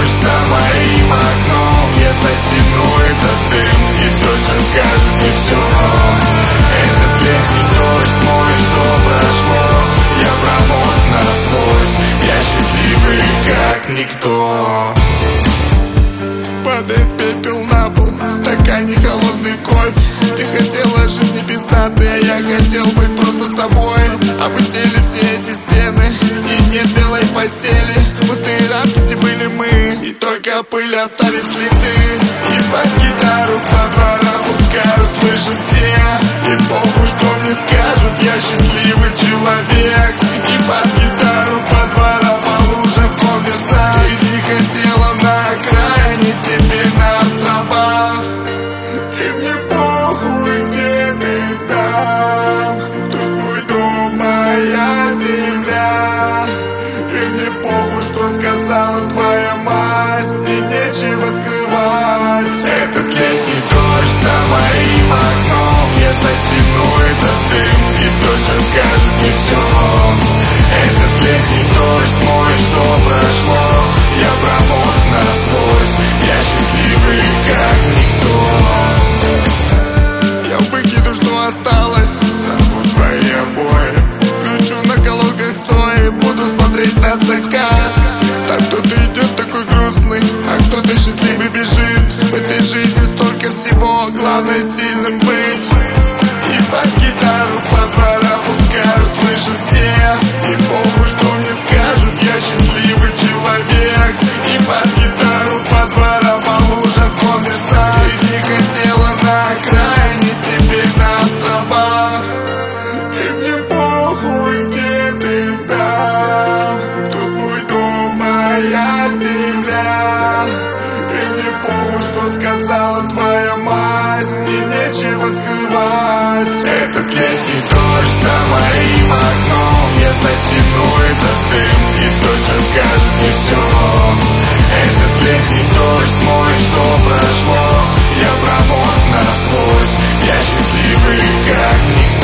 дождь за моим окном. Я затяну этот дым, и дождь расскажет мне все. Этот летний дождь мой, что прошло, я промок насквозь, я счастливый как никто. Падает пепел на пол, в стакане холодный кофе. Ты хотела жизни без даты, а я хотел быть просто с тобой. Опустили все эти стены, и нет белой постели. Пустые рамки, где были мы, и только пыль оставит следы. И под гитару по дворам пускаю, слышат все. И похуй, что мне скажут, я счастливый человек. И под гитару по дворам по лужам конверса. Ты не хотела на окраине, теперь на островах. И мне похуй, где ты там. Тут мой дом, моя земля. И мне похуй, что сказала твоя мать. Мне нечего скрывать. Этот летний дождь за моим окном, я затяну этот дым, и дождь расскажет мне все. Этот летний дождь мой, что прошло, я промок насквозь, я счастливый как никто. Я выкину, что осталось, сорву твои обои, включу на колонках Цои, буду смотреть на закат. Так кто-то идет такой грустный, а кто-то счастливый бежит. В этой жизни столько всего, главное сильным быть. И под гитару по дворам пускаю, слышат все. И похуй, что мне скажут, я счастливый человек. И под гитару по дворам по лужам конверса. Ты не хотела на окраине, теперь на островах. И мне похуй, где ты там. Тут мой дом, моя земля. И мне похуй, что сказала твоя мать. Мне нечего скрывать. Этот летний дождь за моим окном, я затяну этот дым, и дождь расскажет мне все. Этот летний дождь мой, что прошло, я промок насквозь, я счастливый как никто.